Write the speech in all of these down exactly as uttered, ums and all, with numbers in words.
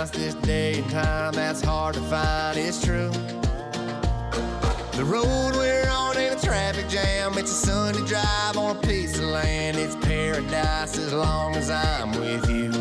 paradise this day and time that's hard to find is true. The road we're on ain't a traffic jam. It's a Sunday drive on a piece of land. It's paradise as long as I'm with you.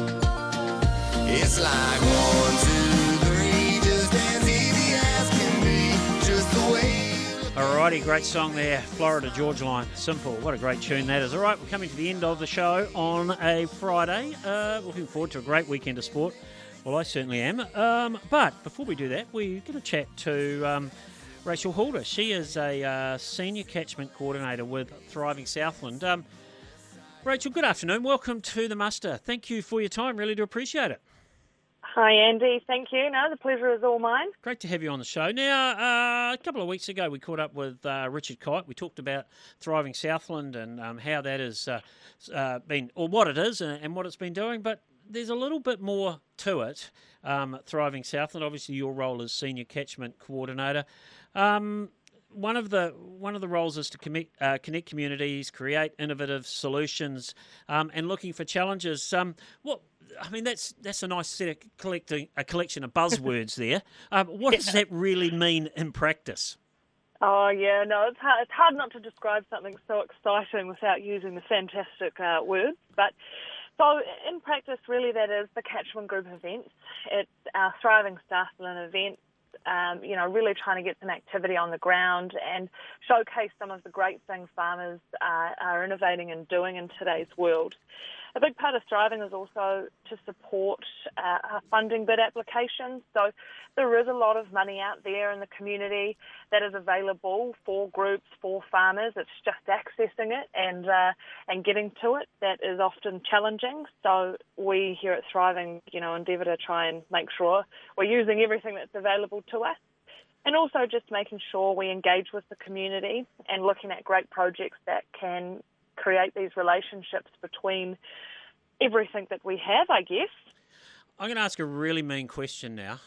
It's like one, two, three, just as easy as can be, just the way. Alrighty, great song there, Florida Georgia Line. Simple, what a great tune that is. All right, we're coming to the end of the show on a Friday. Uh, looking forward to a great weekend of sport. Well, I certainly am. Um, but before we do that, we're going to chat to um, Rachel Halder. She is a uh, Senior Catchment Coordinator with Thriving Southland. Um, Rachel, good afternoon. Welcome to the muster. Thank you for your time. Really do appreciate it. Hi, Andy. Thank you. No, the pleasure is all mine. Great to have you on the show. Now, uh, a couple of weeks ago, we caught up with uh, Richard Kite. We talked about Thriving Southland and um, how that has uh, uh, been, or what it is and, and what it's been doing. But there's a little bit more to it, um, Thriving Southland. Obviously, your role as Senior Catchment Coordinator. Um, one of the one of the roles is to connect, uh, connect communities, create innovative solutions, um, and looking for challenges. Um, what I mean, that's that's a nice set of collecting a collection of buzzwords there. Um, what does that really mean in practice? Oh, yeah, no, it's hard, it's hard not to describe something so exciting without using the fantastic uh, words. But so in practice, really, that is the Catchment Group events. It's our Thriving Southland event. Um, you know, really trying to get some activity on the ground and showcase some of the great things farmers uh, are innovating and doing in today's world. A big part of Thriving is also to support uh, our funding bid applications. So there is a lot of money out there in the community that is available for groups, for farmers. It's just accessing it and uh, and getting to it that is often challenging. So we here at Thriving, you know, endeavour to try and make sure we're using everything that's available to us. And also just making sure we engage with the community and looking at great projects that can create these relationships between everything that we have, I guess. I'm going to ask a really mean question now.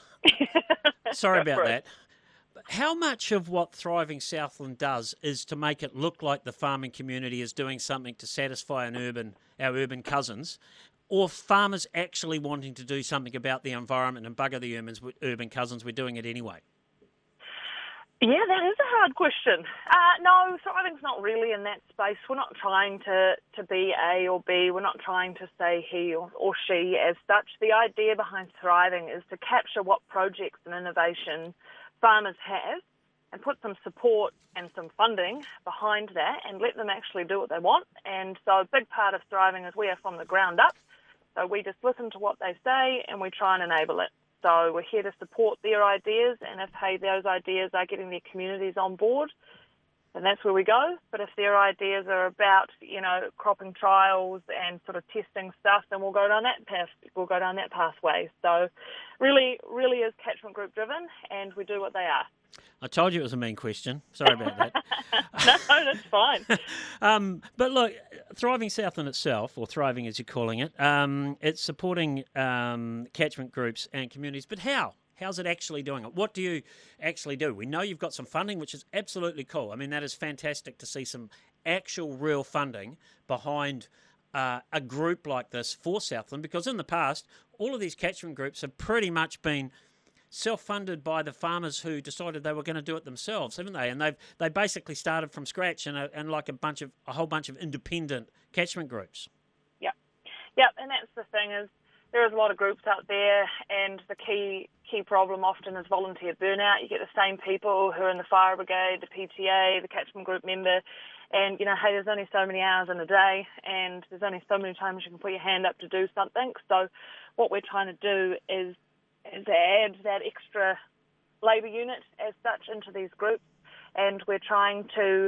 Sorry about that. But how much of what Thriving Southland does is to make it look like the farming community is doing something to satisfy an urban, our urban cousins, or farmers actually wanting to do something about the environment and bugger the urban, urban cousins, we're doing it anyway? Yeah, that is a hard question. Uh, no, Thriving's not really in that space. We're not trying to, to be A or B. We're not trying to say he or, or she as such. The idea behind Thriving is to capture what projects and innovation farmers have and put some support and some funding behind that and let them actually do what they want. And so a big part of Thriving is we are from the ground up. So we just listen to what they say and we try and enable it. So we're here to support their ideas, and if, hey, those ideas are getting their communities on board, then that's where we go. But if their ideas are about, you know, cropping trials and sort of testing stuff, then we'll go down that path. We'll go down that pathway. So really, really is Catchment Group driven, and we do what they are. I told you it was a mean question. Sorry about that. No, that's fine. um, but look, Thriving Southland itself, or Thriving as you're calling it, um, it's supporting um, catchment groups and communities. But how? How's it actually doing it? What do you actually do? We know you've got some funding, which is absolutely cool. I mean, that is fantastic to see some actual real funding behind uh, a group like this for Southland, because in the past, all of these catchment groups have pretty much been self-funded by the farmers who decided they were going to do it themselves, haven't they? And they've they basically started from scratch and, a, and like a bunch of a whole bunch of independent catchment groups. Yep, yep. And that's the thing is there is a lot of groups out there, and the key key problem often is volunteer burnout. You get the same people who are in the fire brigade, the P T A, the catchment group member, and you know, hey, there's only so many hours in a day, and there's only so many times you can put your hand up to do something. So what we're trying to do is is add that extra labour unit as such into these groups, and we're trying to,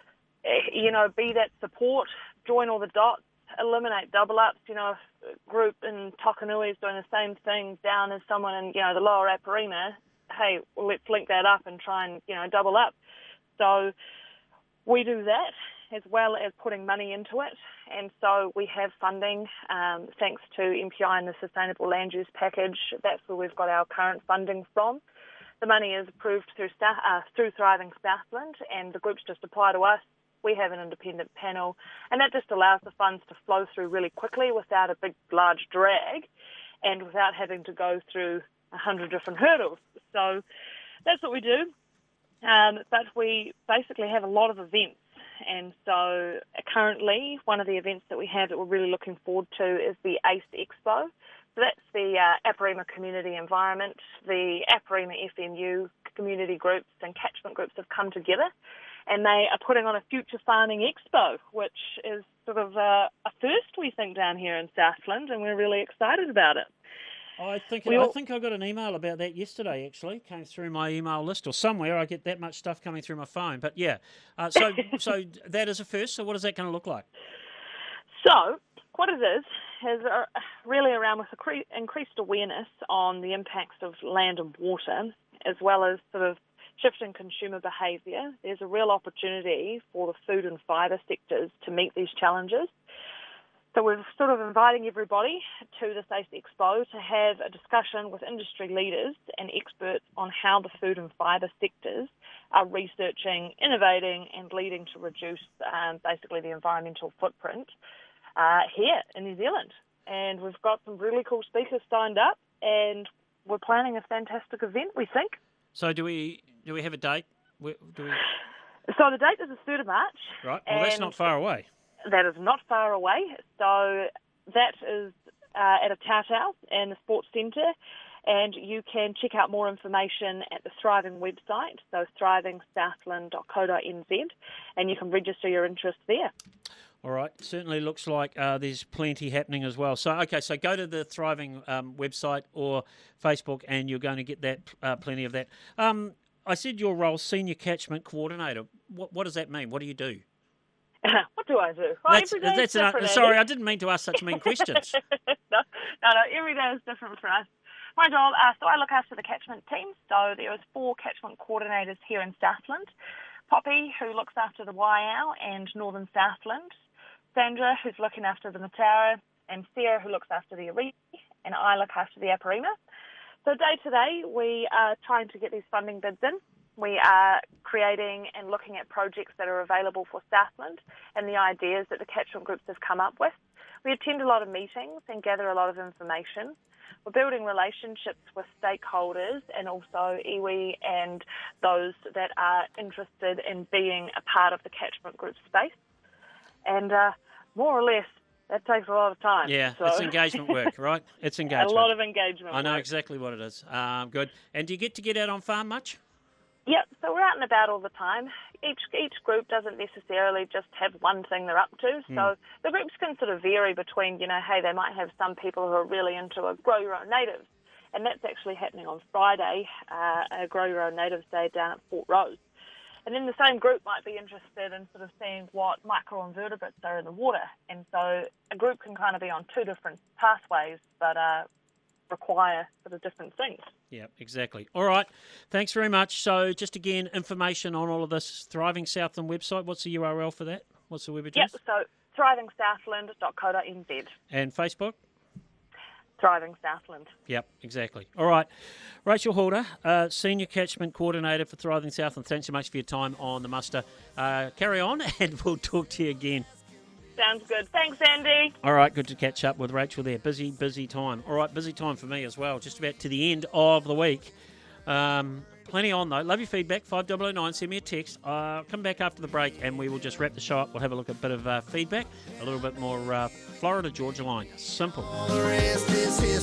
you know, be that support, join all the dots, eliminate double-ups. You know, if a group in Tokanui is doing the same thing down as someone in, you know, the lower Aparima, hey, well, let's link that up and try and, you know, double up. So we do that as well as putting money into it. And so we have funding, um, thanks to M P I and the Sustainable Land Use Package. That's where we've got our current funding from. The money is approved through, uh, through Thriving Southland, and the groups just apply to us. We have an independent panel, and that just allows the funds to flow through really quickly without a big, large drag. and without having to go through a hundred different hurdles. So that's what we do. Um, but we basically have a lot of events. And so currently one of the events that we have that we're really looking forward to is the ACE Expo. So that's the uh, Aparima community environment. The Aparima F M U community groups and catchment groups have come together, and they are putting on a future farming expo, which is sort of a, a first, we think, down here in Southland, and we're really excited about it. I think We I all- think I got an email about that yesterday. Actually, came through my email list or somewhere. I get that much stuff coming through my phone. But yeah, uh, so so that is a first. So what is that going to look like? So what it is is uh, really around with incre- increased awareness on the impacts of land and water, as well as sort of shifting consumer behaviour. There's a real opportunity for the food and fibre sectors to meet these challenges. So we're sort of inviting everybody to this ACE Expo to have a discussion with industry leaders and experts on how the food and fibre sectors are researching, innovating and leading to reduce um, basically the environmental footprint uh, here in New Zealand. And we've got some really cool speakers signed up, and we're planning a fantastic event, we think. So do we do we have a date? Where- Do we, So the date is the third of March. right. Well, that's and not far away. That is not far away. So that is uh, at a Tautau in the Sports Centre, and you can check out more information at the Thriving website, so thriving southland dot co dot n z, and you can register your interest there. All right. Certainly looks like uh, there's plenty happening as well. So, okay, so go to the Thriving um, website or Facebook and you're going to get that uh, plenty of that. Um, I said your role, Senior Catchment Coordinator. What, what does that mean? What do you do? What do I do? Well, That's, every day is that's an, different, sorry, Andy. I didn't mean to ask such mean questions. no, no, no, every day is different for us. My job, uh, so I look after the catchment team. So there is four catchment coordinators here in Southland. Poppy, who looks after the Waiau and Northern Southland. Sandra, who's looking after the Mataura, and Sarah, who looks after the Ariki, and I look after the Aparima. So day to day, we are trying to get these funding bids in. We are creating and looking at projects that are available for Southland and the ideas that the catchment groups have come up with. We attend a lot of meetings and gather a lot of information. We're building relationships with stakeholders and also iwi and those that are interested in being a part of the catchment group space. And uh, more or less, that takes a lot of time. Yeah, so. it's engagement work, right? It's engagement. A lot of engagement I know work. exactly what it is. Um, good. And do you get to get out on farm much? Yep, so we're out and about all the time. Each each group doesn't necessarily just have one thing they're up to. So Mm. the groups can sort of vary between, you know, hey, they might have some people who are really into a Grow Your Own Natives. And that's actually happening on Friday, uh, a Grow Your Own Natives Day down at Fort Rose. And then the same group might be interested in sort of seeing what microinvertebrates are in the water. And so a group can kind of be on two different pathways, but uh, require sort of different things. Yeah, exactly. All right. Thanks very much. So just again, information on all of this, Thriving Southland website. What's the U R L for that? What's the web address? Yep, so thriving southland dot co dot n z. And Facebook? Thriving Southland. Yep, exactly. All right. Rachel Halder, uh, Senior Catchment Coordinator for Thriving Southland. Thanks so much for your time on the muster. Uh, carry on and we'll talk to you again. Sounds good. Thanks, Andy. All right, good to catch up with Rachel there. Busy, busy time. All right, busy time for me as well. Just about to the end of the week. Um, plenty on, though. Love your feedback. five oh oh nine. Send me a text. Uh, come back after the break and we will just wrap the show up. We'll have a look at a bit of uh, feedback, a little bit more uh, Florida Georgia line. Simple. All the rest is history.